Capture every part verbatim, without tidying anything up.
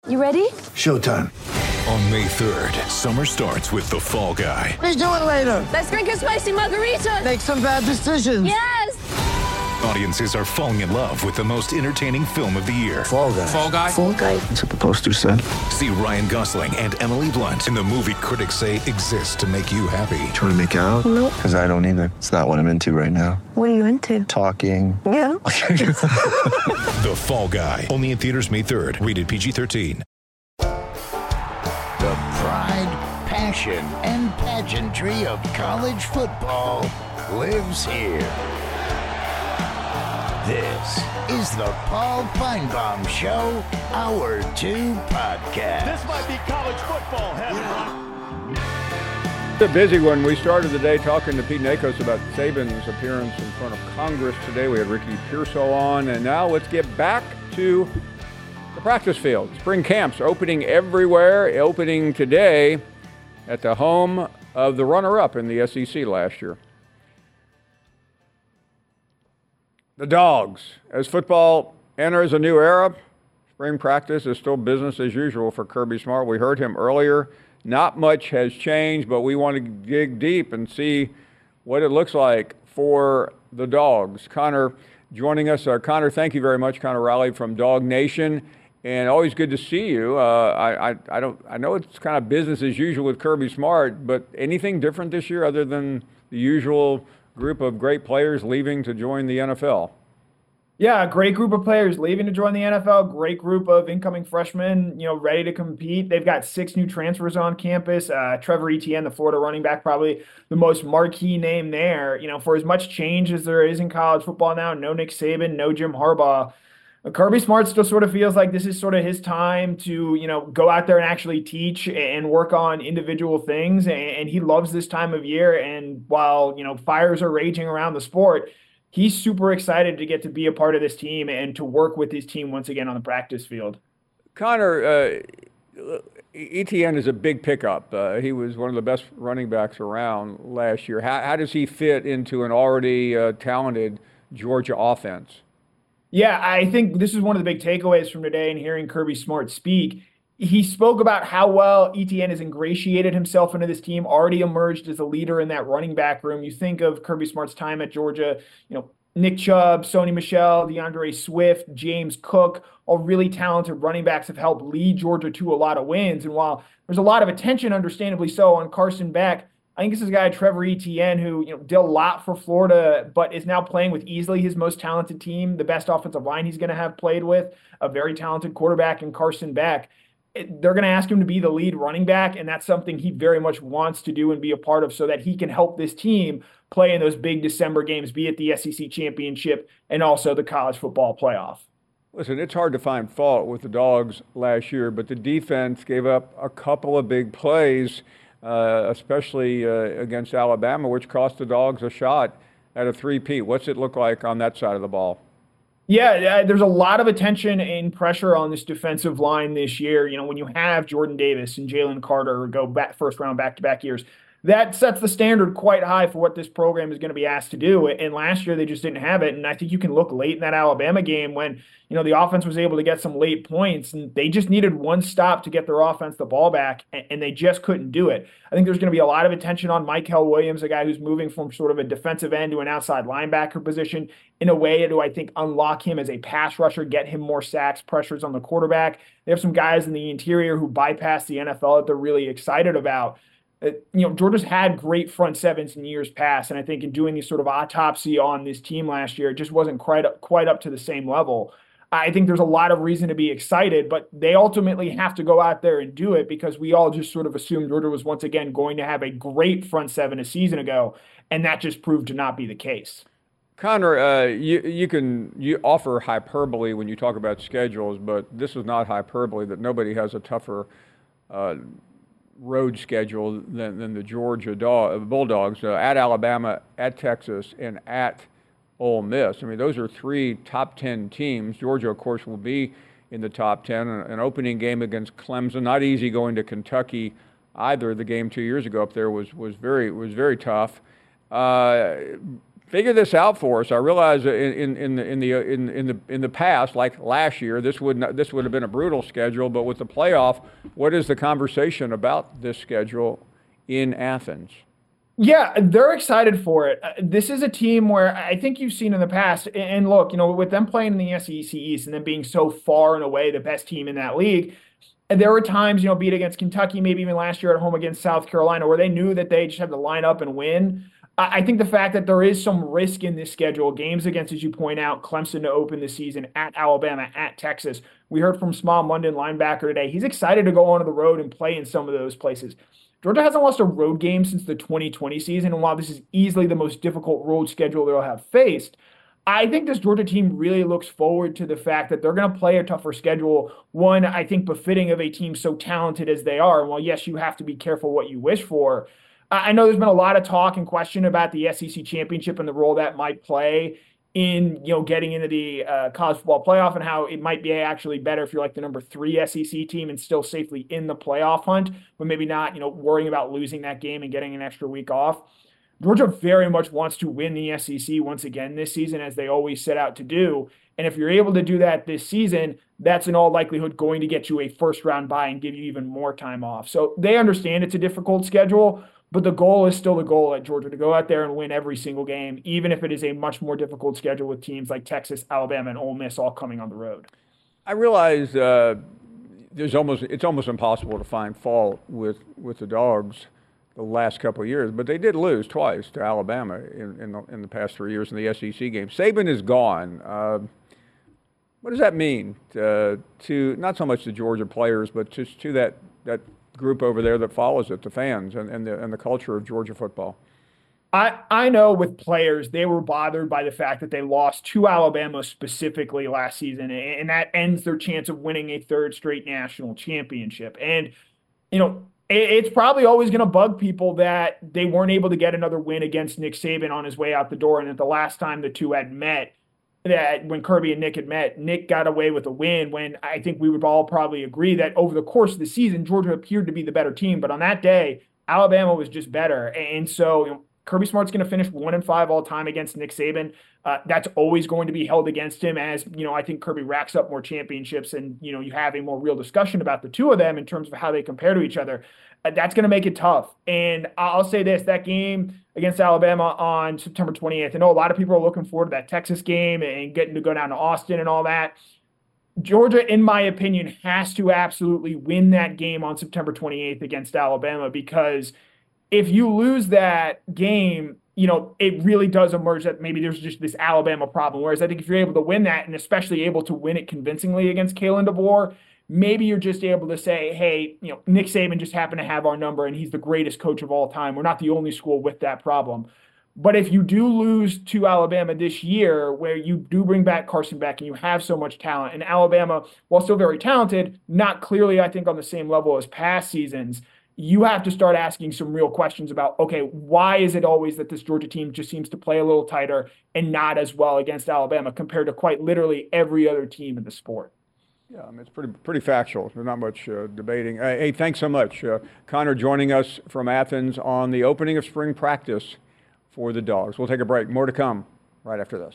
You ready? Showtime. On May third, summer starts with The Fall Guy. Let's do it later. Let's drink a spicy margarita. Make some bad decisions. Yes! Audiences are falling in love with the most entertaining film of the year. Fall Guy. Fall Guy? Fall Guy. That's what the poster said. See Ryan Gosling and Emily Blunt in the movie critics say exists to make you happy. Trying to make it out? Nope. Because I don't either. It's not what I'm into right now. What are you into? Talking. Yeah. The Fall Guy. Only in theaters May third. Rated P G thirteen. The pride, passion, and pageantry of college football lives here. This is the Paul Feinbaum Show, Hour two podcast. This might be college football heaven. It's a busy one. We started the day talking to Pete Nakos about Saban's appearance in front of Congress today. We had Ricky Pearsall on, and now let's get back to the practice field. Spring camps opening everywhere, opening today at the home of the runner-up in the S E C last year. The Dogs. As football enters a new era, spring practice is still business as usual for Kirby Smart. We heard him earlier. Not much has changed, but we want to dig deep and see what it looks like for the Dogs. Connor joining us. Uh, Connor, thank you very much. Connor Riley from Dog Nation. And always good to see you. Uh, I, I, I don't. I know it's kind of business as usual with Kirby Smart, but anything different this year other than the usual group of great players leaving to join the N F L? Yeah, a great group of players leaving to join the N F L. Great group of incoming freshmen, you know, ready to compete. They've got six new transfers on campus. Uh, Trevor Etienne, the Florida running back, probably the most marquee name there. You know, for as much change as there is in college football now, no Nick Saban, no Jim Harbaugh. Kirby Smart still sort of feels like this is sort of his time to, you know, go out there and actually teach and work on individual things. And he loves this time of year. And while, you know, fires are raging around the sport, he's super excited to get to be a part of this team and to work with his team once again on the practice field. Connor, uh, Etienne is a big pickup. Uh, he was one of the best running backs around last year. How, how does he fit into an already uh, talented Georgia offense? Yeah, I think this is one of the big takeaways from today and hearing Kirby Smart speak. He spoke about how well Etienne has ingratiated himself into this team, already emerged as a leader in that running back room. You think of Kirby Smart's time at Georgia, you know, Nick Chubb, Sony Michel, DeAndre Swift, James Cook, all really talented running backs have helped lead Georgia to a lot of wins. And while there's a lot of attention, understandably so, on Carson Beck, I think this is a guy, Trevor Etienne, who, you know, did a lot for Florida, but is now playing with easily his most talented team, the best offensive line he's going to have played with, a very talented quarterback in Carson Beck. It, they're going to ask him to be the lead running back, and that's something he very much wants to do and be a part of so that he can help this team play in those big December games, be it the S E C championship and also the college football playoff. Listen, it's hard to find fault with the Dogs last year, but the defense gave up a couple of big plays, Uh, especially uh, against Alabama, which cost the Dogs a shot at a three-peat. What's it look like on that side of the ball? Yeah, there's a lot of attention and pressure on this defensive line this year. You know, when you have Jordan Davis and Jalen Carter go back first round back-to-back years, that sets the standard quite high for what this program is going to be asked to do. And last year they just didn't have it. And I think you can look late in that Alabama game when, you know, the offense was able to get some late points and they just needed one stop to get their offense the ball back, and they just couldn't do it. I think there's going to be a lot of attention on Mykel Williams, a guy who's moving from sort of a defensive end to an outside linebacker position in a way to, I think, unlock him as a pass rusher, get him more sacks, pressures on the quarterback. They have some guys in the interior who bypass the N F L that they're really excited about. Uh, you know, Georgia's had great front sevens in years past, and I think in doing this sort of autopsy on this team last year, it just wasn't quite up, quite up to the same level. I think there's a lot of reason to be excited, but they ultimately have to go out there and do it because we all just sort of assumed Georgia was once again going to have a great front seven a season ago, and that just proved to not be the case. Connor, uh, you, you can you offer hyperbole when you talk about schedules, but this is not hyperbole that nobody has a tougher uh, road schedule than, than the Georgia dog, Bulldogs, uh, at Alabama, at Texas, and at Ole Miss. I mean, those are three top ten teams. Georgia, of course, will be in the top ten. An opening game against Clemson, not easy going to Kentucky either. The game two years ago up there was was very was very tough. Uh, figure this out for us. I realize in in in the in the in, in the in the past, like last year, this would not, this would have been a brutal schedule. But with the playoff, what is the conversation about this schedule in Athens? Yeah, they're excited for it. Uh, This is a team where I think you've seen in the past, and- and look, you know, with them playing in the S E C East and then being so far and away the best team in that league, and there were times, you know, be it against Kentucky, maybe even last year at home against South Carolina, where they knew that they just had to line up and win. I I think the fact that there is some risk in this schedule, games against, as you point out, Clemson to open the season, at Alabama, at Texas. We heard from Small London, linebacker, today. He's excited to go onto the road and play in some of those places. Georgia hasn't lost a road game since the twenty twenty season, and while this is easily the most difficult road schedule they'll have faced, I think this Georgia team really looks forward to the fact that they're going to play a tougher schedule, one, I think, befitting of a team so talented as they are. And while, yes, you have to be careful what you wish for, I I know there's been a lot of talk and question about the S E C championship and the role that might play in, you know, getting into the uh, college football playoff, and how it might be actually better if you're like the number three S E C team and still safely in the playoff hunt, but maybe not, you know, worrying about losing that game and getting an extra week off. Georgia very much wants to win the S E C once again this season, as they always set out to do. And if you're able to do that this season, that's in all likelihood going to get you a first round bye and give you even more time off. So they understand it's a difficult schedule, but the goal is still the goal at Georgia, to go out there and win every single game, even if it is a much more difficult schedule with teams like Texas, Alabama, and Ole Miss all coming on the road. I realize uh, there's almost it's almost impossible to find fault with, with the Dogs the last couple of years, but they did lose twice to Alabama in in the, in the past three years in the S E C game. Saban is gone. Uh, what does that mean to, to not so much the Georgia players, but just to that that group over there that follows it, the fans and, and the and the culture of Georgia football? I, I know with players, they were bothered by the fact that they lost to Alabama specifically last season, and that ends their chance of winning a third straight national championship. And, you know, it, it's probably always going to bug people that they weren't able to get another win against Nick Saban on his way out the door, and that the last time the two had met, that when Kirby and Nick had met, Nick got away with a win, when I think we would all probably agree that over the course of the season, Georgia appeared to be the better team. But on that day, Alabama was just better. And so, you know, Kirby Smart's going to finish one and five all time against Nick Saban. Uh, that's always going to be held against him, as, you know, I think Kirby racks up more championships, and, you know, you have a more real discussion about the two of them in terms of how they compare to each other. Uh, that's going to make it tough. And I'll say this, that game against Alabama on September twenty-eighth, I know a lot of people are looking forward to that Texas game and getting to go down to Austin and all that. Georgia, in my opinion, has to absolutely win that game on September twenty-eighth against Alabama, because if you lose that game, you know, it really does emerge that maybe there's just this Alabama problem. Whereas I think if you're able to win that, and especially able to win it convincingly against Kalen DeBoer, maybe you're just able to say, hey, you know, Nick Saban just happened to have our number and he's the greatest coach of all time. We're not the only school with that problem. But if you do lose to Alabama this year, where you do bring back Carson Beck and you have so much talent, and Alabama, while still very talented, not clearly, I think, on the same level as past seasons, you have to start asking some real questions about, okay, why is it always that this Georgia team just seems to play a little tighter and not as well against Alabama compared to quite literally every other team in the sport? Yeah, I mean, it's pretty pretty factual. There's not much uh, debating. Uh, hey, thanks so much, uh, Connor, joining us from Athens on the opening of spring practice for the Dogs. We'll take a break. More to come right after this.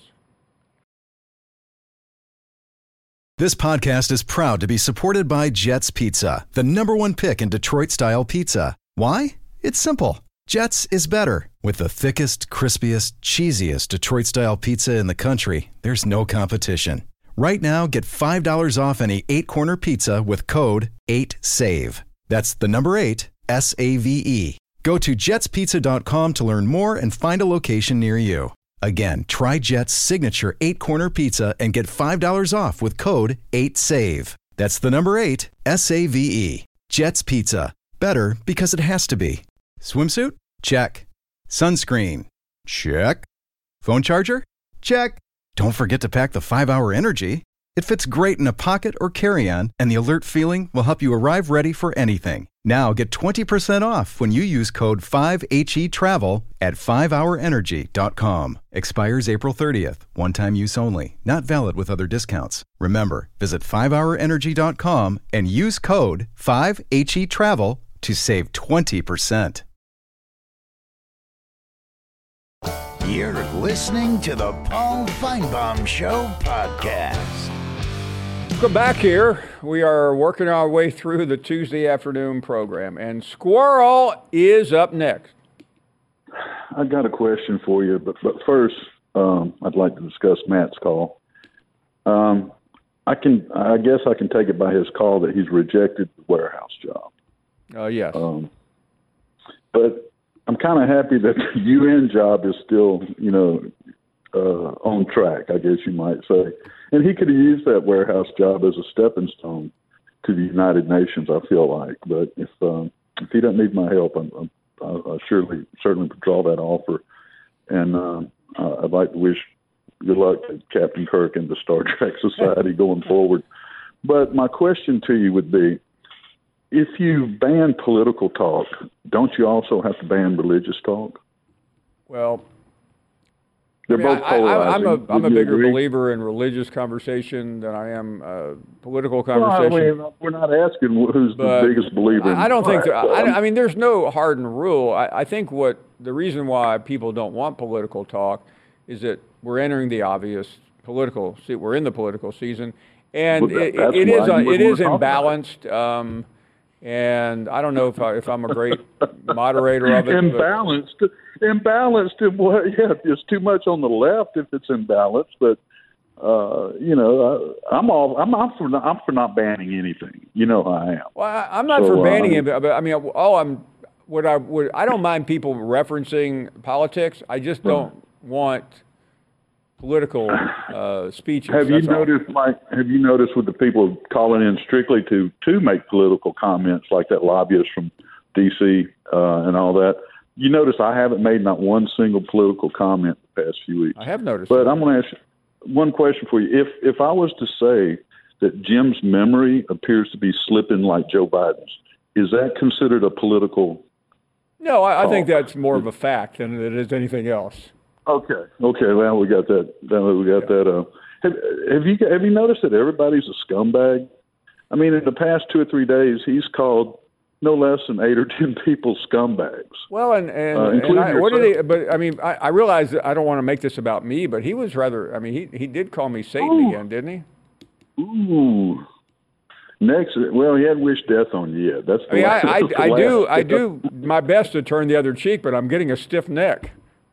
This podcast is proud to be supported by Jets Pizza, the number one pick in Detroit-style pizza. Why? It's simple. Jets is better. With the thickest, crispiest, cheesiest Detroit-style pizza in the country, there's no competition. Right now, get five dollars off any eight-corner pizza with code eight save. That's the number eight, S A V E. Go to jets pizza dot com to learn more and find a location near you. Again, try Jet's signature eight-corner pizza and get five dollars off with code eight save. That's the number eight, S A V E. Jet's Pizza. Better because it has to be. Swimsuit? Check. Sunscreen? Check. Phone charger? Check. Don't forget to pack the five hour Energy. It fits great in a pocket or carry-on, and the alert feeling will help you arrive ready for anything. Now get twenty percent off when you use code five H E travel at five hour energy dot com. Expires April thirtieth. One-time use only. Not valid with other discounts. Remember, visit five hour energy dot com and use code five H E travel to save twenty percent. You're listening to the Paul Feinbaum Show podcast. Welcome back here. We are working our way through the Tuesday afternoon program, and Squirrel is up next. I got a question for you, but, but first, um, I'd like to discuss Matt's call. Um, I can, I guess I can take it by his call that he's rejected the warehouse job. Uh, yes. Um, but I'm kind of happy that the U N job is still, you know, uh, on track, I guess you might say. And he could have used that warehouse job as a stepping stone to the United Nations, I feel like. But if um, if he doesn't need my help, I'm, I'm, I surely certainly withdraw that offer. And um, uh, I'd like to wish good luck to Captain Kirk and the Star Trek Society going forward. But my question to you would be, if you ban political talk, don't you also have to ban religious talk? Well, they're I mean, both I, polarizing. I, I'm a, I'm a Would you bigger agree? believer in religious conversation than I am uh, political Well, I conversation. mean, we're not asking who's But the biggest believer. I I don't in think, there, Christ, but I, I mean, there's no hardened rule. I, I think what the reason why people don't want political talk is that we're entering the obvious political, see, we're in the political season, and Well, that- it, that's it why is, you uh, it wouldn't is wanna talk about it. imbalanced, um, and I don't know if, I, if I'm a great moderator of it. but- imbalanced, imbalanced in what? Yeah, it's too much on the left if it's imbalanced. But uh, you know, I, I'm all I'm, I'm for not, I'm for not banning anything. You know how I am. Well, I, I'm not So, for banning uh, it, but I mean, all I'm, what I would, I don't mind people referencing politics. I just don't want political uh, speeches. Have you that's all. noticed, like, have you noticed with the people calling in strictly to to make political comments, like that lobbyist from D C uh, and all that? You notice I haven't made not one single political comment the past few weeks. I have noticed. But that. I'm going to ask you one question for you. If if I was to say that Jim's memory appears to be slipping like Joe Biden's, is that considered a political? No, I, I think Oh. that's more of a fact than it is anything else. Okay. Okay. Well, we got that. Then we got that. Uh, have, have you have you noticed that everybody's a scumbag? I mean, in the past two or three days, he's called no less than eight or ten people scumbags. Well, and and, Uh, and including I, what did yourself. he? But I mean, I, I realize that I don't want to make this about me, but he was rather. I mean, he he did call me Satan Ooh. again, didn't he? Ooh. Next, well, he hadn't wished death on you yet. That's the I mean, I, last- I, that's the I do last. I do my best to turn the other cheek, but I'm getting a stiff neck.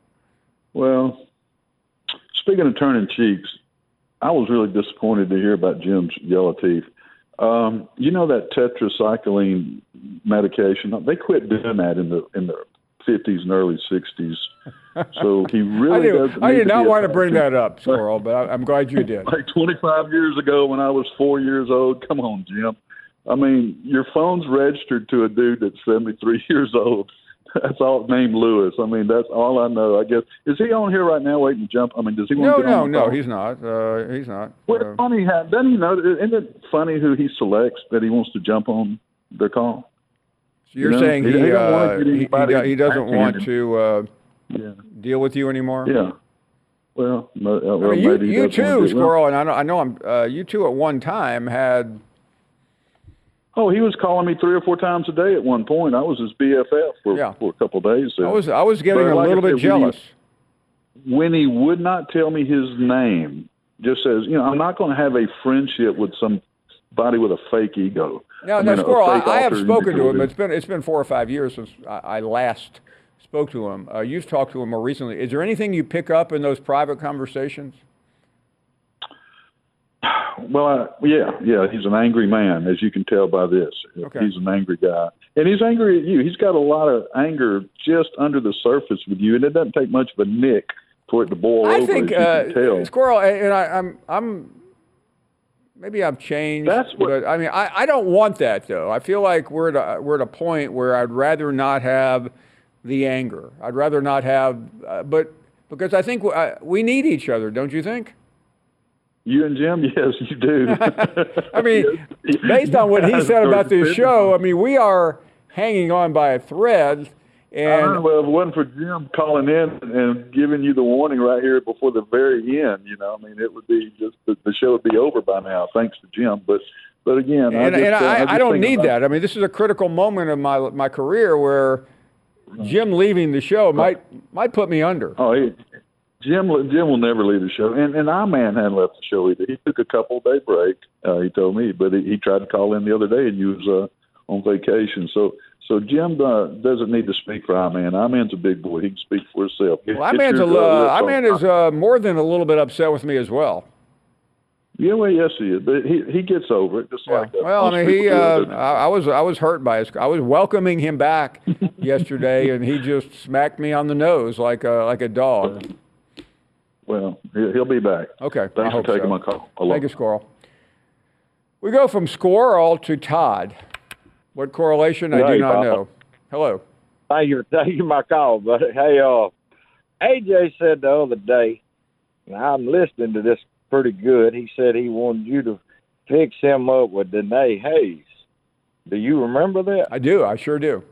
Well, speaking of turning cheeks, I was really disappointed to hear about Jim's yellow teeth. Um, you know that tetracycline medication? They quit doing that in the in the fifties and early sixties. So he really I, do, doesn't. I need did to not be a want to bring doctor. that up, Squirrel, but I, I'm glad you did. Like twenty-five years ago when I was four years old. Come on, Jim. I mean, your phone's registered to a dude that's seventy-three years old. That's all named Lewis. I mean, that's all I know. I guess is he on here right now waiting to jump? I mean, does he want No, to get no, on the no, call? he's not. Uh, he's not. Well, Uh, it's funny how doesn't he know? Isn't it funny who he selects that he wants to jump on their call? so you're you know, saying he- he he don't wanna uh, get he, he, anybody do- he doesn't want backhanded. to uh, Yeah, deal with you anymore? yeah. Well, no, uh, well I mean, you, maybe he you doesn't wanna too, do- well, Squirrel, and I know, I know I'm. Uh, you two at one time had. Oh, he was calling me three or four times a day at one point. I was his B F F for, Yeah. for a couple of days. There. I was I was getting But a like I little bit said, when he- jealous. when he would not tell me his name, just says, you know, I'm not going to have a friendship with somebody with a fake ego. Now, I now mean, a Squirrel, I, fake I have alter spoken to ego. him. It's been it's been four or five years since I, I last spoke to him. Uh, you've talked to him more recently. Is there anything you pick up in those private conversations? Well, I, yeah, yeah, he's an angry man, as you can tell by this. Okay. He's an angry guy. And he's angry at you. He's got a lot of anger just under the surface with you, and it doesn't take much of a nick for it to boil I over, think as you uh, can tell. Squirrel, and I, I'm I'm maybe I've changed. That's what- but I mean, I, I don't want that though. I feel like we're at a, we're at a point where I'd rather not have the anger. I'd rather not have, uh, but because I think we, I, we need each other, don't you think? You and Jim, yes, you do. I mean, based on what he said about this show, I mean, we are hanging on by a thread. And Uh, well, if it wasn't for Jim calling in and giving you the warning right here before the very end, you know, I mean, it would be just the, the show would be over by now, thanks to Jim. But, but again, I and, just, and uh, I, just I don't think need about- that. I mean, this is a critical moment of my my career where Jim leaving the show might might put me under. Oh, he, Jim Jim will never leave the show, and and our man hadn't left the show either. He took a couple day break. Uh, he told me, but he, he tried to call in the other day, and you was uh, on vacation. So so Jim uh, doesn't need to speak for our man. Our man's a big boy. He can speak for himself. Well, our man's a, uh, our man is uh, more than a little bit upset with me as well. Yeah, well, yes, he is, but he he gets over it just yeah. like that. Well, I mean, he. Uh, I, I was I was hurt by his. I was welcoming him back yesterday, and he just smacked me on the nose like a like a dog. Well, he'll be back. Okay, thanks I for hope taking so. my call. Thank you, Squirrel. We go from Squirrel to Todd. What correlation? I Hey, do not Papa. know. Hello. Thank you for taking my call, buddy. Hey, uh, A J said the other day, and I'm listening to this pretty good. He said he wanted you to fix him up with Danae Hayes. Do you remember that? I do. I sure do.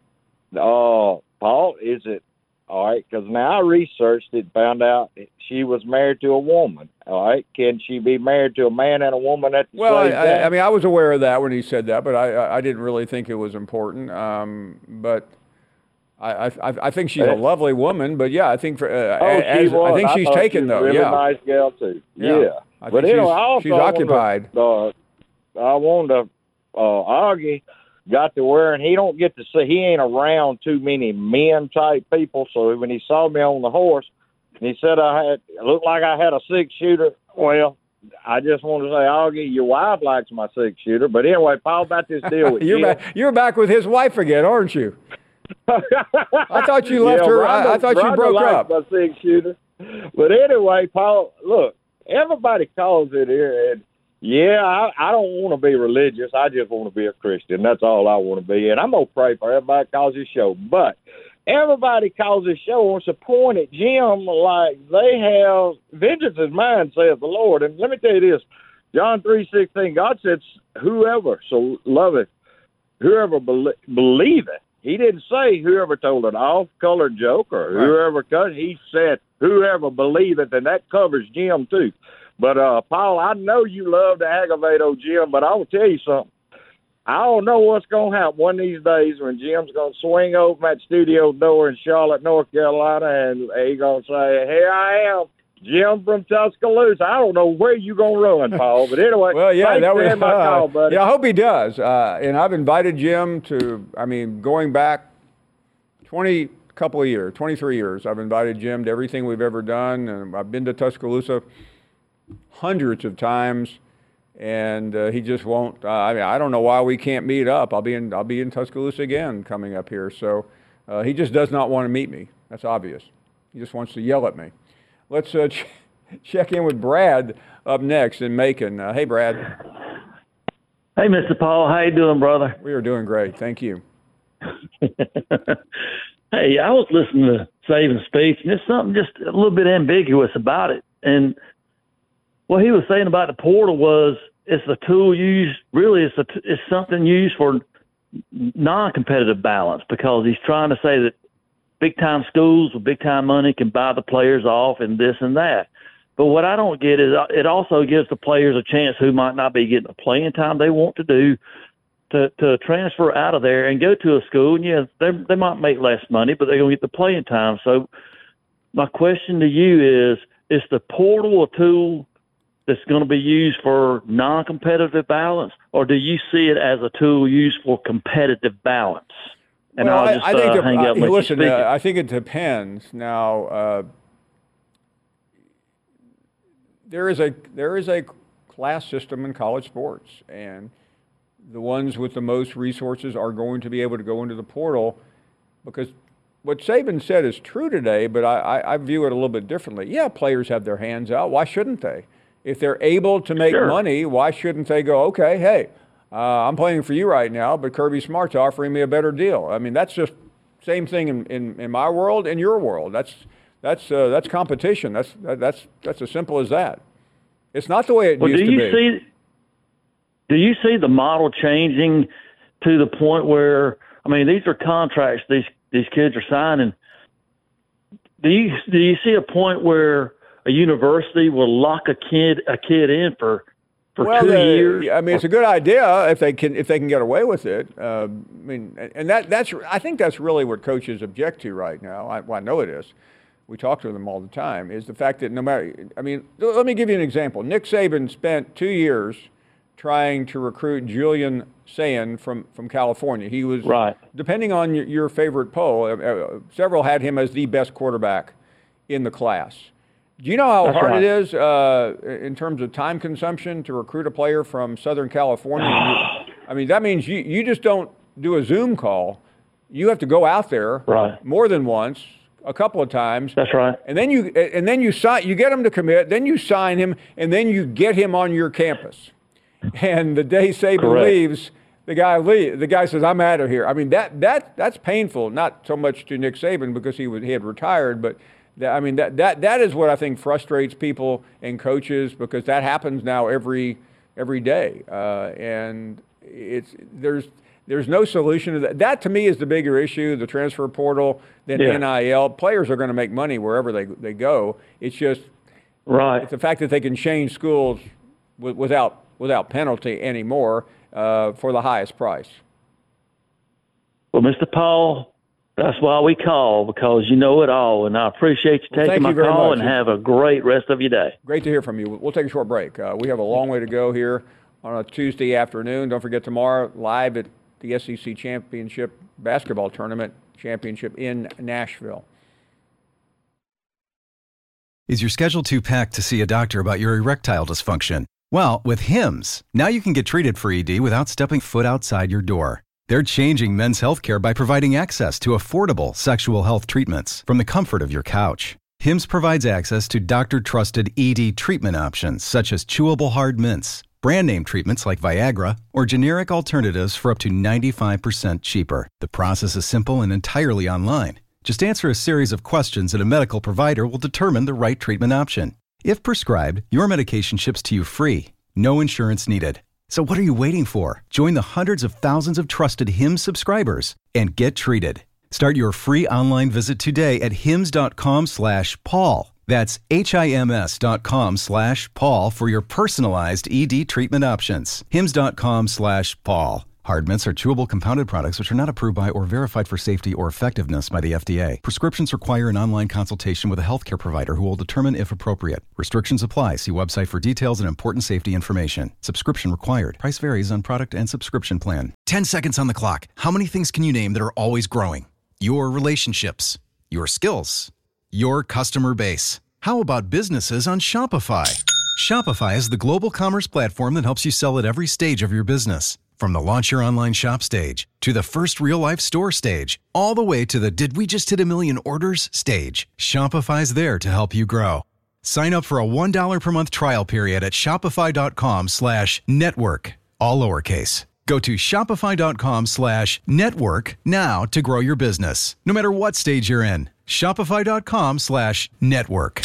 Uh, Paul, is it all right? Because now I researched it, found out she was married to a woman. All right, can she be married to a man and a woman at the Well, I, same time? I, I mean, I was aware of that when he said that, but I, I- I didn't really think it was important. Um, but I, I, I think she's a lovely woman. But yeah, I think for uh, Oh, as, she was. I think she's thought taken she was though. a really Yeah, nice gal too. Yeah. Yeah, I but think anyway, she's- I also she's wanted occupied. To, uh, I wanted to. Uh, Augie got to where, and he don't get to see. He ain't around too many men type people. So when he saw me on the horse, and he said I had it looked like I had a six shooter. Well, I just want to say, Augie, your wife likes my six shooter. But anyway, Paul, about this deal with you're Jim. back. You're back with his wife again, aren't you? I thought you left yeah, her. Rhonda, I, I thought you Rhonda broke likes up. my six shooter. But anyway, Paul, look, everybody calls it here, and yeah, I, I don't want to be religious. I just want to be a Christian. That's all I want to be, and I'm gonna pray for everybody that calls this show. But everybody calls this show wants to point at Jim like they have vengeance is mine, saith the Lord. And let me tell you this, John three sixteen, God said, "Whoever so loveth, whoever bel- believeth." He didn't say whoever told an off-color joke or Right. whoever cut. He said whoever believeth, and that covers Jim too. But, uh, Paul, I know you love to aggravate old Jim, but I will tell you something. I don't know what's going to happen one of these days when Jim's going to swing open that studio door in Charlotte, North Carolina, and he's going to say, here I am, Jim from Tuscaloosa. I don't know where you going to run, Paul. But anyway, Well, yeah, thanks that for was having my uh, call, buddy. Yeah, I hope he does. Uh, and I've invited Jim to. I mean, going back twenty couple of years, twenty-three years, I've invited Jim to everything we've ever done, and I've been to Tuscaloosa hundreds of times, and uh, he just won't. Uh, I mean, I don't know why we can't meet up. I'll be in. I'll be in Tuscaloosa again coming up here. So uh, he just does not want to meet me. That's obvious. He just wants to yell at me. Let's uh, ch- check in with Brad up next in Macon. Uh, hey, Brad. Hey, Mister Paul. How you doing, brother? We are doing great. Thank you. Hey, I was listening to Saban's speech, and there's something just a little bit ambiguous about it. And what he was saying about the portal was it's a tool used, really it's, a, it's something used for non-competitive balance, because he's trying to say that big-time schools with big-time money can buy the players off and this and that. But what I don't get is it also gives the players a chance who might not be getting the playing time they want to do to, to transfer out of there and go to a school. And, yeah, they, they might make less money, but they're going to get the playing time. So my question to you is, is the portal a tool that's going to be used for non-competitive balance, or do you see it as a tool used for competitive balance? And well, I'll just I, I think uh, it, hang up and uh, let listen, you speak. uh, I think it depends. Now, uh, there is a there is a class system in college sports, and the ones with the most resources are going to be able to go into the portal, because what Saban said is true today, but I, I, I view it a little bit differently. Yeah, players have their hands out. Why shouldn't they? If they're able to make Sure. money, why shouldn't they go, okay, hey, uh, I'm playing for you right now, but Kirby Smart's offering me a better deal. I mean, that's just same thing in, in, in my world and your world. That's that's uh, that's competition. That's that, that's that's as simple as that. It's not the way it Well, used do you to be. see? Do you see the model changing to the point where, I mean, these are contracts these these kids are signing. Do you do you see a point where a university will lock a kid a kid in for for well, two they- years? I mean, it's a good idea if they can if they can get away with it. Uh, I mean, and that that's I think that's really what coaches object to right now. I, well, I know it is. we talk to them all the time, is the fact that no matter, I mean, let me give you an example. Nick Saban spent two years trying to recruit Julian Sayin from, from California. He was, right. depending on your, your favorite poll, uh, uh, several had him as the best quarterback in the class. Do you know how That's hard right. it is uh, in terms of time consumption to recruit a player from Southern California? You, I mean, that means you, you just don't do a Zoom call. You have to go out there right. more than once, a couple of times. That's right. And then you and then you sign. You get him to commit. Then you sign him, and then you get him on your campus. And the day Saban Correct. leaves, the guy leave, the guy says, "I'm out of here." I mean, that that that's painful. Not so much to Nick Saban because he was he had retired, but that, I mean that that that is what I think frustrates people and coaches, because that happens now every every day, uh, and it's there's. There's no solution to that. That, to me, is the bigger issue, the transfer portal, than yeah. N I L. Players are going to make money wherever they, they go. It's just right. it's the fact that they can change schools w- without without penalty anymore uh, for the highest price. Well, Mister Paul, that's why we call, because you know it all, and I appreciate you Well, taking thank my you very call, much. and have a great rest of your day. Great to hear from you. We'll take a short break. Uh, we have a long way to go here on a Tuesday afternoon. Don't forget, tomorrow, live at the S E C Championship Basketball Tournament Championship in Nashville. Is your schedule too packed to see a doctor about your erectile dysfunction? Well, with Hims, now you can get treated for E D without stepping foot outside your door. They're changing men's healthcare by providing access to affordable sexual health treatments from the comfort of your couch. Hims provides access to doctor-trusted E D treatment options such as chewable hard mints, brand name treatments like Viagra, or generic alternatives for up to ninety-five percent cheaper. The process is simple and entirely online. Just answer a series of questions and a medical provider will determine the right treatment option. If prescribed, your medication ships to you free. No insurance needed. So what are you waiting for? Join the hundreds of thousands of trusted Hims subscribers and get treated. Start your free online visit today at hims.com slash Paul. That's H-I-M-S dot com slash Paul for your personalized E D treatment options. Hims.com slash Paul. Hard mints are chewable compounded products which are not approved by or verified for safety or effectiveness by the F D A. Prescriptions require an online consultation with a healthcare provider who will determine if appropriate. Restrictions apply. See website for details and important safety information. Subscription required. Price varies on product and subscription plan. Ten seconds on the clock. How many things can you name that are always growing? Your relationships, your skills, your customer base. How about businesses on Shopify? Shopify is the global commerce platform that helps you sell at every stage of your business. From the launch your online shop stage, to the first real-life store stage, all the way to the did we just hit a million orders stage, Shopify's there to help you grow. Sign up for a one dollar per month trial period at shopify.com slash network, all lowercase. Go to shopify.com slash network now to grow your business, no matter what stage you're in. Shopify.com slash network.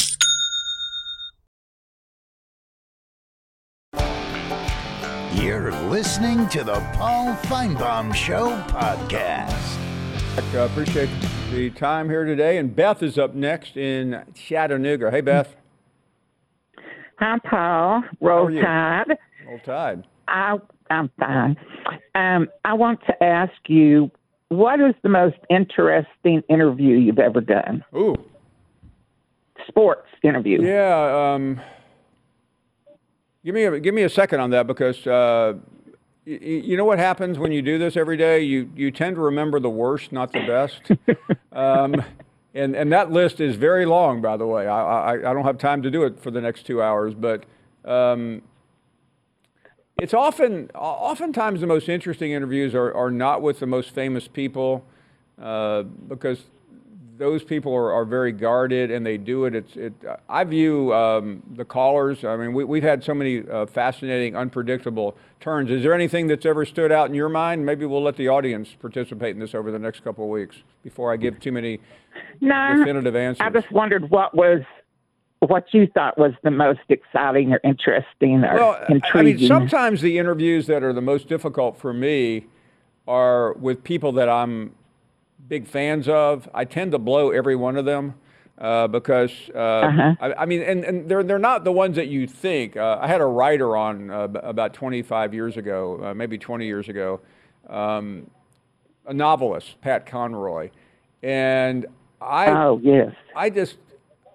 You're listening to the Paul Feinbaum Show podcast. I uh, appreciate the time here today. And Beth is up next in Chattanooga. Hey, Beth. Hi, Paul. Roll Tide. Roll Tide. I, I'm fine. Um, I want to ask you, what is the most interesting interview you've ever done? Ooh. Sports interview. Yeah. Um, give me a give me a second on that, because uh, y- you know what happens when you do this every day? You you tend to remember the worst, not the best. um, and and that list is very long, by the way. I, I I don't have time to do it for the next two hours, but. Um, It's often, oftentimes the most interesting interviews are, are not with the most famous people, uh, because those people are, are very guarded and they do it. It's, it. I view um, the callers. I mean, we, we've had so many uh, fascinating, unpredictable turns. Is there anything that's ever stood out in your mind? Maybe we'll let the audience participate in this over the next couple of weeks before I give too many no, definitive answers. I just wondered what was. What you thought was the most exciting or interesting or well, intriguing? I mean, sometimes the interviews that are the most difficult for me are with people that I'm big fans of. I tend to blow every one of them uh, because, uh, uh-huh. I, I mean, and, and they're, they're not the ones that you think. Uh, I had a writer on uh, about twenty-five years ago, uh, maybe twenty years ago, um, a novelist, Pat Conroy. And I, oh, yes. I just,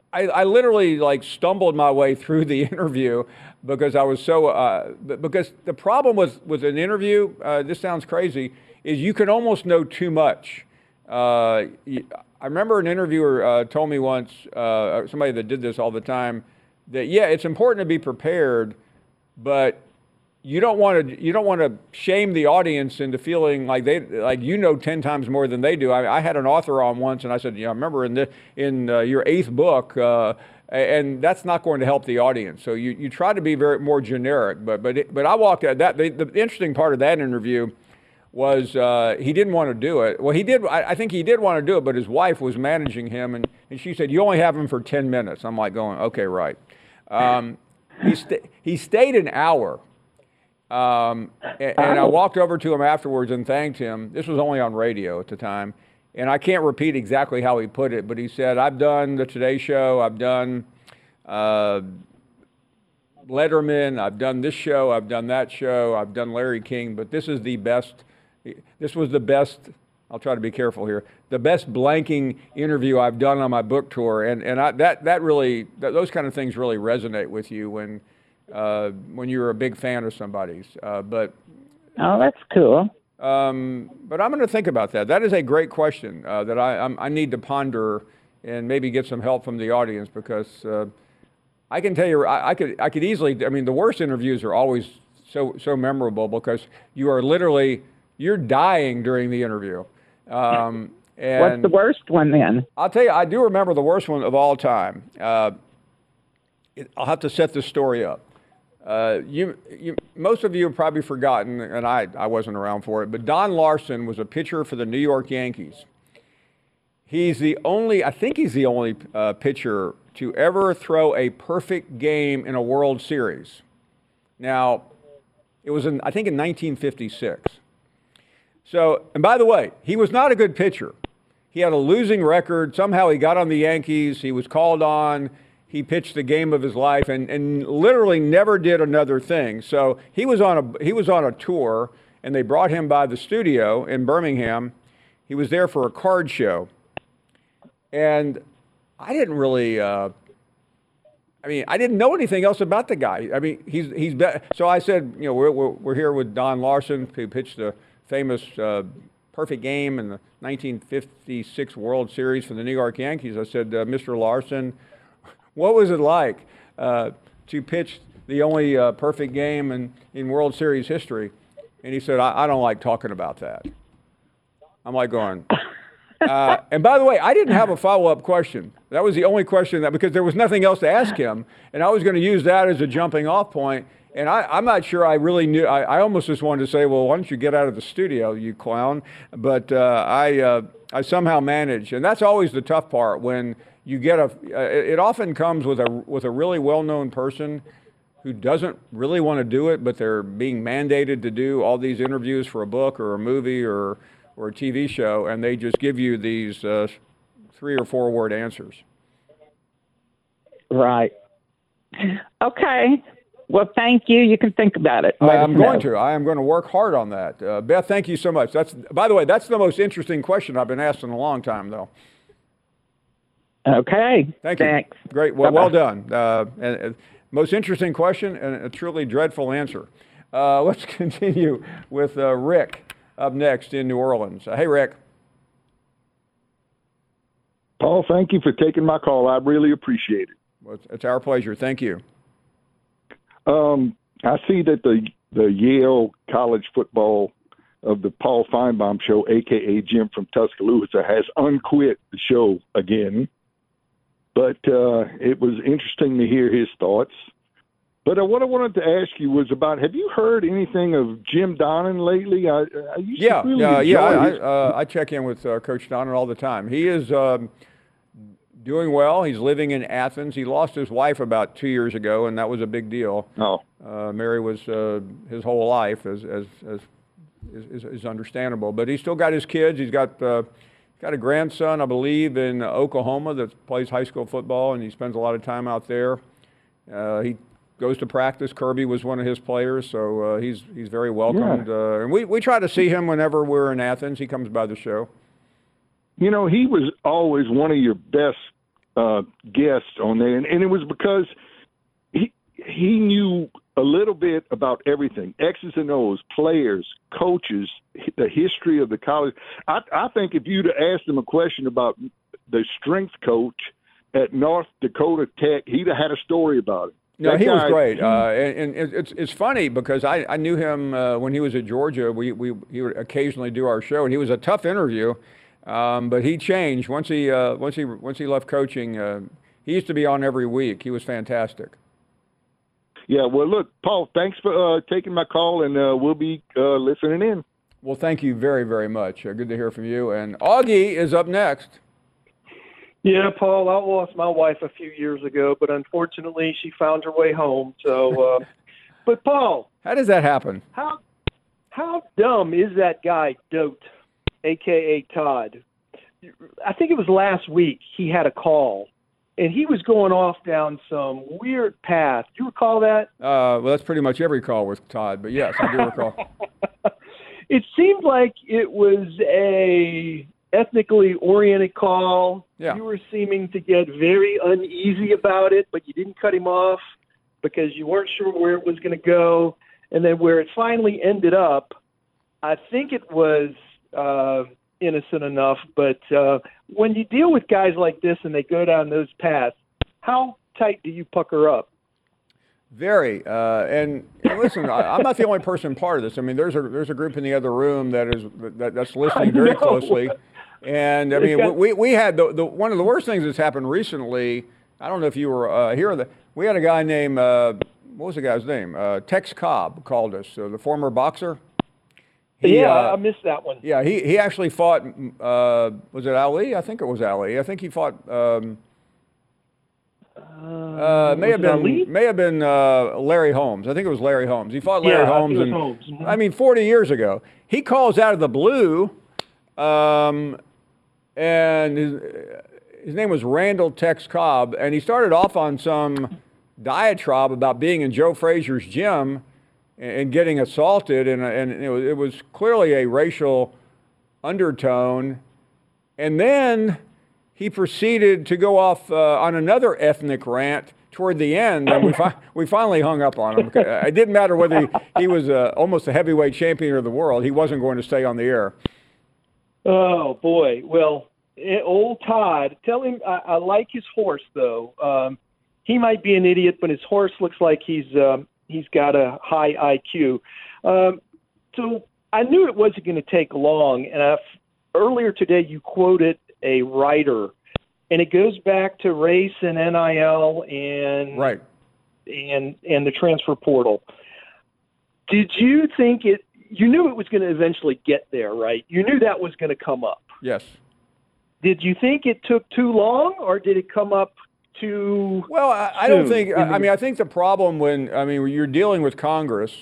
I, I literally like stumbled my way through the interview because I was so uh, because the problem with with an interview, uh, this sounds crazy, is you can almost know too much. Uh, I remember an interviewer uh, told me once, uh, somebody that did this all the time, that yeah, it's important to be prepared, but you don't want to you don't want to shame the audience into feeling like they like you know ten times more than they do. I, I had an author on once, and I said, yeah, I remember in the in uh, your eighth book, uh, and that's not going to help the audience. So you, you try to be very more generic. But but it, but I walked out that the, the interesting part of that interview was uh, he didn't want to do it. Well, he did. I, I think he did want to do it, but his wife was managing him, and, and she said, "You only have him for ten minutes." I'm like going, "Okay, right." Um, he sta- he stayed an hour. Um, and, and I walked over to him afterwards and thanked him. This was only on radio at the time. And I can't repeat exactly how he put it, but he said, I've done the Today Show, I've done uh, Letterman, I've done this show, I've done that show, I've done Larry King, but this is the best, this was the best, I'll try to be careful here, the best blanking interview I've done on my book tour. And, and I, that, that really, that, those kind of things really resonate with you when, Uh, when you're a big fan of somebody's. Uh, but oh, that's cool. Um, but I'm going to think about that. That is a great question uh, that I I'm, I need to ponder and maybe get some help from the audience, because uh, I can tell you I, I could I could easily. I mean, the worst interviews are always so so memorable because you are literally you're dying during the interview. Um, and what's the worst one then? I'll tell you, I do remember the worst one of all time. Uh, it, I'll have to set this story up. Uh, you, you, most of you have probably forgotten, and I, I wasn't around for it, but Don Larson was a pitcher for the New York Yankees. He's the only, I think he's the only uh, pitcher to ever throw a perfect game in a World Series. Now, it was in, I think in nineteen fifty-six. So, and by the way, he was not a good pitcher. He had a losing record. Somehow he got on the Yankees. He was called on. He pitched the game of his life and, and literally never did another thing. So he was on a he was on a tour, and they brought him by the studio in Birmingham. He was there for a card show, and I didn't really. Uh, I mean, I didn't know anything else about the guy. I mean, he's he's be- so I said, you know, we're we're, we're here with Don Larson, who pitched the famous uh, perfect game in the nineteen fifty-six World Series for the New York Yankees. I said, uh, Mister Larson, what was it like uh, to pitch the only uh, perfect game in, in World Series history? And he said, I, I don't like talking about that. I'm like going, uh, and by the way, I didn't have a follow-up question. That was the only question that, because there was nothing else to ask him, and I was going to use that as a jumping off point. And I, I'm not sure I really knew. I, I almost just wanted to say, well, why don't you get out of the studio, you clown? But uh, I, uh, I somehow managed, and that's always the tough part when you get a, uh, it often comes with a with a really well-known person who doesn't really want to do it, but they're being mandated to do all these interviews for a book or a movie or or a T V show, and they just give you these uh, three or four word answers. Right. Okay. Well, thank you. You can think about it. Let I'm us going know. to. I am going to work hard on that. Uh, Beth, thank you so much. That's, by the way, that's the most interesting question I've been asked in a long time, though. Okay. Thank you. Thanks. Great. Well, Bye-bye. well done. Uh, and, and most interesting question and a truly dreadful answer. Uh, let's continue with uh, Rick up next in New Orleans. Uh, hey, Rick. Paul, thank you for taking my call. I really appreciate it. Well, it's, it's our pleasure. Thank you. Um, I see that the the Yale college football of the Paul Feinbaum show, a k a. Jim from Tuscaloosa, has unquit the show again. But uh, it was interesting to hear his thoughts. But uh, what I wanted to ask you was about, have you heard anything of Jim Donnan lately? I, I used Yeah, to really uh, yeah. enjoy I, his- uh, I check in with uh, Coach Donnan all the time. He is um, doing well. He's living in Athens. He lost his wife about two years ago, and that was a big deal. Oh. Uh, Mary was uh, his whole life, as as, as is, is understandable. But he's still got his kids. He's got uh, got a grandson, I believe, in Oklahoma that plays high school football, and he spends a lot of time out there. Uh, he goes to practice. Kirby was one of his players, so uh, he's he's very welcomed. Yeah. Uh, and we, we try to see him whenever we're in Athens. He comes by the show. You know, he was always one of your best uh, guest on there, and, and it was because he he knew a little bit about everything: X's and O's, players, coaches, the history of the college. I, I think if you'd asked him a question about the strength coach at North Dakota Tech, he'd have had a story about it. No, That he was guy- great, uh, and, and it's it's funny because I, I knew him uh, when he was at Georgia. We we he would occasionally do our show, and he was a tough interview, um, but he changed once he uh, once he once he left coaching. Uh, he used to be on every week. He was fantastic. Yeah, well, look, Paul, thanks for uh, taking my call, and uh, we'll be uh, listening in. Well, thank you very very much. Uh, good to hear from you. And Augie is up next. Yeah, Paul, I lost my wife a few years ago, but unfortunately she found her way home. So, uh, but Paul, how does that happen? How how dumb is that guy Dote, a k a. Todd? I think it was last week he had a call, and he was going off down some weird path. Do you recall that? Uh, well, that's pretty much every call with Todd, but yes, I do recall. It seemed like it was a ethnically oriented call. Yeah. You were seeming to get very uneasy about it, but you didn't cut him off because you weren't sure where it was going to go. And then where it finally ended up, I think it was uh, innocent enough. But uh, when you deal with guys like this and they go down those paths, how tight do you pucker up? Very, uh, and, and listen, I, I'm not the only person part of this. I mean, there's a there's a group in the other room that is that, that's listening very closely, and I mean, we we had the, the one of the worst things that's happened recently. I don't know if you were uh, here. The, we had a guy named uh, what was the guy's name? Uh, Tex Cobb called us, uh, the former boxer. He, yeah, uh, I missed that one. Yeah, he he actually fought. Uh, was it Ali? I think it was Ali. I think he fought. Um, Uh, may, have been, may have been uh, Larry Holmes. I think it was Larry Holmes. He fought Larry Yeah, Holmes, it was and Holmes. Mhm. I mean, forty years ago. He calls out of the blue, um, and his, his name was Randall Tex Cobb, and he started off on some diatribe about being in Joe Frazier's gym and, and getting assaulted, and, and it, was, it was clearly a racial undertone. And then he proceeded to go off uh, on another ethnic rant toward the end, and we, fi- we finally hung up on him. It didn't matter whether he, he was uh, almost a heavyweight champion of the world. He wasn't going to stay on the air. Oh, boy. Well, eh, old Todd, tell him I, I like his horse, though. Um, he might be an idiot, but his horse looks like he's um, he's got a high I Q. Um, so I knew it wasn't going to take long, and I, earlier today you quoted a writer, and it goes back to race and N I L and right and and the transfer portal. Did you think it? You knew it was going to eventually get there, right? You knew that was going to come up. Yes. Did you think it took too long, or did it come up too? Well, I, I don't think. I, I mean, I think the problem when I mean when you're dealing with Congress,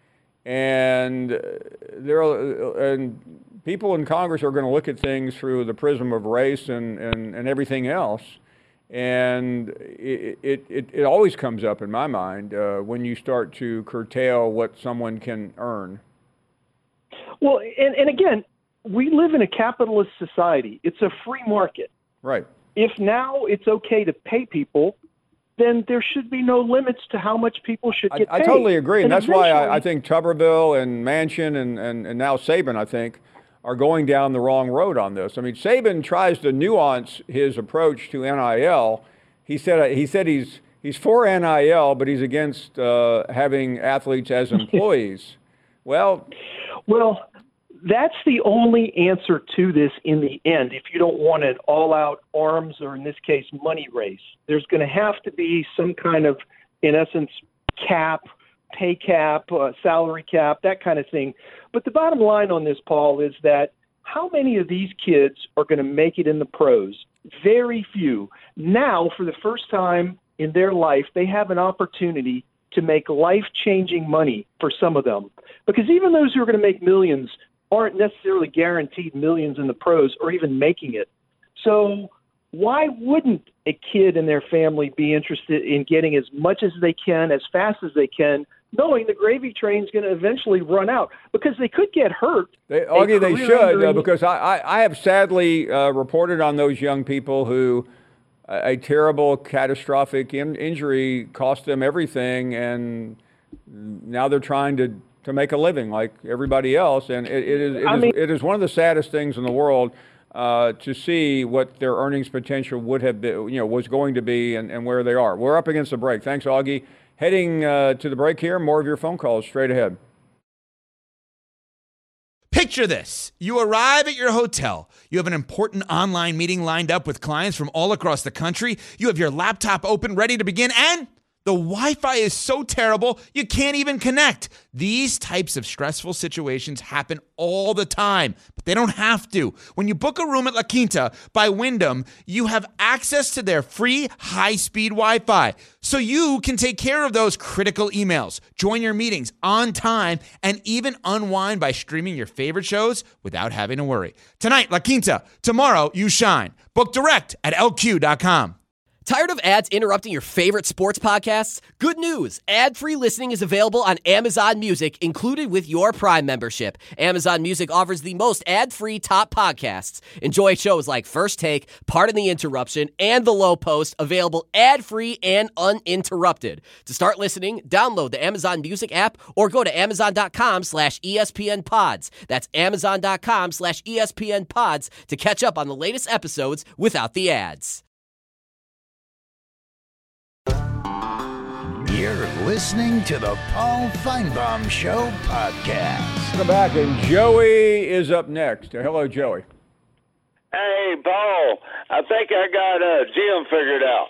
and there are, and people in Congress are going to look at things through the prism of race and, and, and everything else. And it, it, it, it always comes up in my mind uh, when you start to curtail what someone can earn. Well, and, and again, we live in a capitalist society. It's a free market. Right. If now it's okay to pay people, then there should be no limits to how much people should get I, paid. I totally agree. And, and that's why I, I think Tuberville and Manchin and, and, and now Saban, I think, are going down the wrong road on this. I mean, Saban tries to nuance his approach to N I L. He said he said he's he's for N I L, but he's against uh, having athletes as employees. Well, well, that's the only answer to this in the end. If you don't want an all-out arms, or in this case, money race, there's going to have to be some kind of, in essence, cap, pay cap, uh, salary cap, that kind of thing. But the bottom line on this, Paul, is that how many of these kids are going to make it in the pros? Very few. Now, for the first time in their life, they have an opportunity to make life-changing money for some of them. Because even those who are going to make millions aren't necessarily guaranteed millions in the pros or even making it. So why wouldn't a kid and their family be interested in getting as much as they can, as fast as they can, knowing the gravy train's going to eventually run out? Because they could get hurt. They, Augie, they should, uh, because I, I, I have sadly uh, reported on those young people who a, a terrible, catastrophic in, injury cost them everything, and now they're trying to, to make a living like everybody else. And it, it, is, it, is, mean, it is one of the saddest things in the world uh, to see what their earnings potential would have been, you know, was going to be, and, and where they are. We're up against the break. Thanks, Augie. Heading uh, to the break here. More of your phone calls straight ahead. Picture this. You arrive at your hotel. You have an important online meeting lined up with clients from all across the country. You have your laptop open, ready to begin, and the Wi-Fi is so terrible, you can't even connect. These types of stressful situations happen all the time, but they don't have to. When you book a room at La Quinta by Wyndham, you have access to their free high-speed Wi-Fi, so you can take care of those critical emails, join your meetings on time, and even unwind by streaming your favorite shows without having to worry. Tonight, La Quinta. Tomorrow, you shine. Book direct at L Q dot com. Tired of ads interrupting your favorite sports podcasts? Good news! Ad-free listening is available on Amazon Music, included with your Prime membership. Amazon Music offers the most ad-free top podcasts. Enjoy shows like First Take, Pardon the Interruption, and The Low Post, available ad-free and uninterrupted. To start listening, download the Amazon Music app or go to amazon.com slash ESPN pods. That's amazon.com slash ESPN pods to catch up on the latest episodes without the ads. You're listening to the Paul Feinbaum Show podcast. Welcome back, and Joey is up next. Uh, hello, Joey. Hey, Paul. I think I got uh, Jim figured out.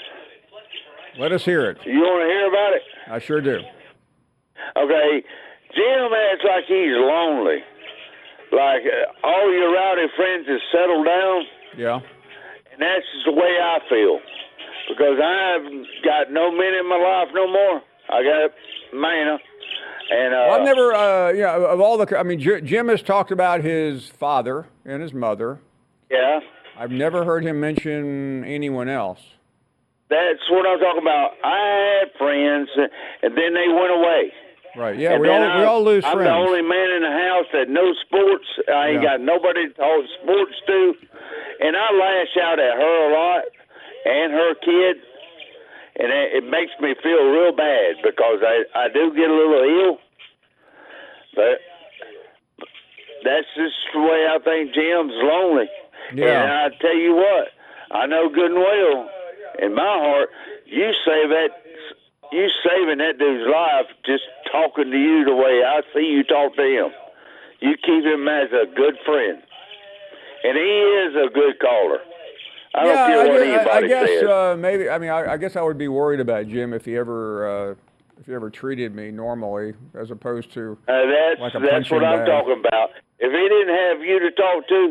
Let us hear it. You want to hear about it? I sure do. Okay. Jim acts like he's lonely. Like uh, all your rowdy friends have settled down. Yeah. And that's just the way I feel. Because I've got no men in my life no more. I got Mana. And, uh, well, I've never, uh, you know, of all the, I mean, J- Jim has talked about his father and his mother. Yeah. I've never heard him mention anyone else. That's what I'm talking about. I had friends, and then they went away. Right, yeah, and we all, I, we all lose I'm friends. I'm the only man in the house that knows sports. I ain't Yeah. got nobody to talk sports to. And I lash out at her a lot. And her kid, and it, it makes me feel real bad because I, I do get a little ill, but that's just the way I think Jim's lonely. Yeah. And I tell you what, I know good and well, in my heart, you save that, you saving that dude's life just talking to you the way I see you talk to him. You keep him as a good friend, and he is a good caller. I don't yeah, care I what guess, anybody I guess says. uh, maybe. I mean, I, I guess I would be worried about Jim if he ever, uh, if he ever treated me normally, as opposed to uh, that's like a that's punching what I'm bag. talking about. If he didn't have you to talk to,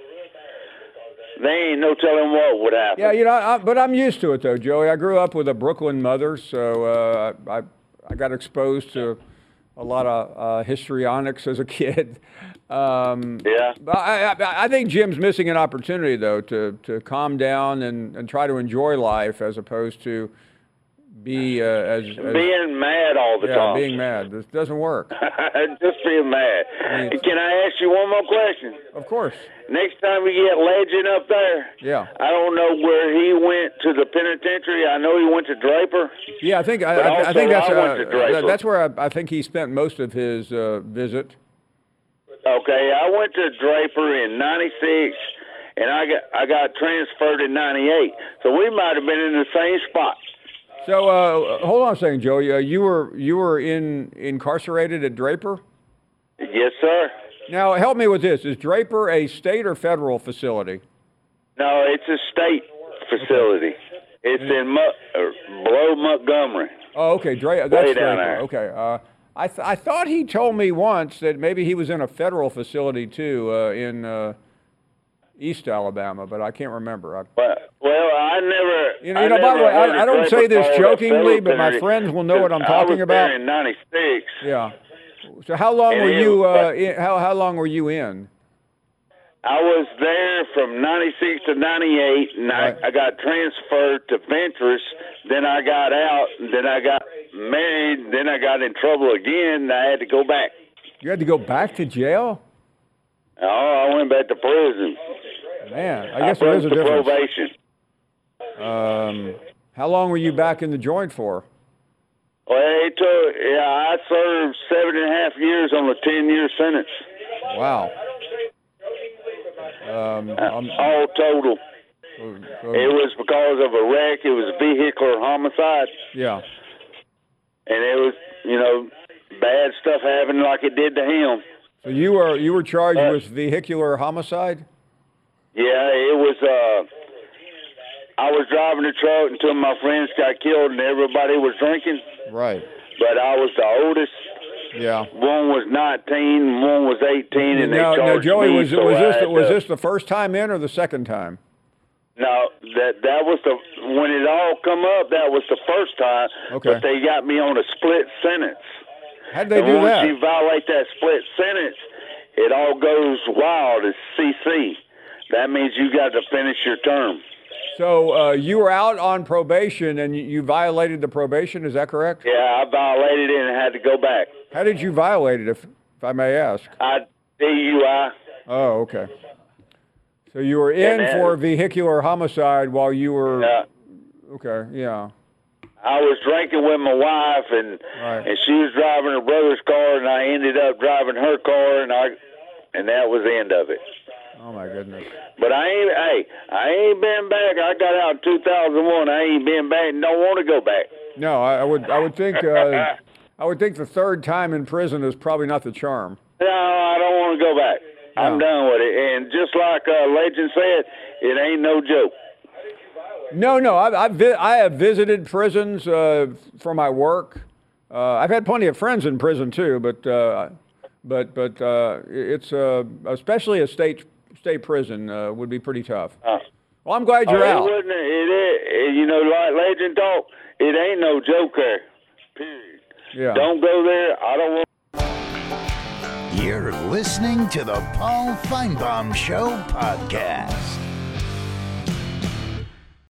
there ain't no telling what would happen. Yeah, you know, I, but I'm used to it though, Joey. I grew up with a Brooklyn mother, so uh, I I got exposed to a lot of uh, histrionics as a kid. Um, yeah. But I, I, I think Jim's missing an opportunity, though, to, to calm down and, and try to enjoy life as opposed to be uh, as, as being mad all the yeah, time. being mad. This doesn't work. Just being mad. I mean, Can I ask you one more question? Of course. Next time we get Legend up there, Yeah. I don't know where he went to the penitentiary. I know he went to Draper. Yeah, I think I, But I, I also think that's I went uh, to Draper. that's where I, I think he spent most of his uh, visit. Okay, I went to Draper in ninety-six, and I got I got transferred in ninety-eight. So we might have been in the same spot. So uh, hold on a second, Joey. Uh, you were you were in incarcerated at Draper? Yes, sir. Now help me with this: is Draper a state or federal facility? No, it's a state facility. It's in Mu- uh, below Montgomery. Oh, okay, Dra- Way that's down Draper. there. Okay, uh, I th- I thought he told me once that maybe he was in a federal facility too uh, in uh, East Alabama, but I can't remember. I, Well, well, I never. you know, I you know by never the way, heard I, of I don't say Draper this called a jokingly, but my penitentiary friends will know what I'm because talking I was about. there in ninety-six. Yeah. So how long And were it you? was- Uh, in, how how long were you in? I was there from ninety-six to ninety-eight, and Right. I, I got transferred to Ventress. Then I got out, and then I got married. Then I got in trouble again, and I had to go back. You had to go back to jail? Oh, I went back to prison. Man, I guess there went is a to difference. probation. Um, how long were you back in the joint for? Well, it took, yeah, I served seven and a half years on a ten-year sentence. Wow. Um, uh, all total. So, so, it was because of a wreck. It was a vehicular homicide. Yeah. And it was, you know, bad stuff happened like it did to him. So you were you were charged uh, with vehicular homicide? Yeah, it was. Uh, I was driving the truck until my friends got killed and everybody was drinking. Right. But I was the oldest. Yeah. One was nineteen, one was eighteen, and now, they charged now, Joey, me. was, so was this I the, was to, this the first time in or the second time? No, that that was the when it all come up. That was the first time. Okay. But they got me on a split sentence. How'd they and do once that? Once you violate that split sentence, it all goes wild. It's C C. That means you got to finish your term. So uh, you were out on probation and you, you violated the probation. Is that correct? Yeah, I violated it and had to go back. How did you violate it, if if I may ask? I D U I. Oh, okay. So you were in then, for vehicular homicide while you were. Yeah. Okay. Yeah. I was drinking with my wife, and right. and she was driving her brother's car, and I ended up driving her car, and I, and that was the end of it. Oh my goodness. But I ain't. Hey, I ain't been back. I got out in two thousand one. I ain't been back, and don't want to go back. No, I, I would. I would think. Uh, I would think the third time in prison is probably not the charm. No, I don't want to go back. No. I'm done with it. And just like uh, Legend said, it ain't no joke. No, no. I've, I've vi- I have visited prisons uh, for my work. Uh, I've had plenty of friends in prison too, but uh, but but uh, it's uh, especially a state state prison uh, would be pretty tough. Uh, well, I'm glad you're oh, it out. Wouldn't, it, it, you know, like Legend talk, it ain't no joke there. Period. Yeah. Don't go there. I don't want. You're listening to the Paul Feinbaum Show podcast.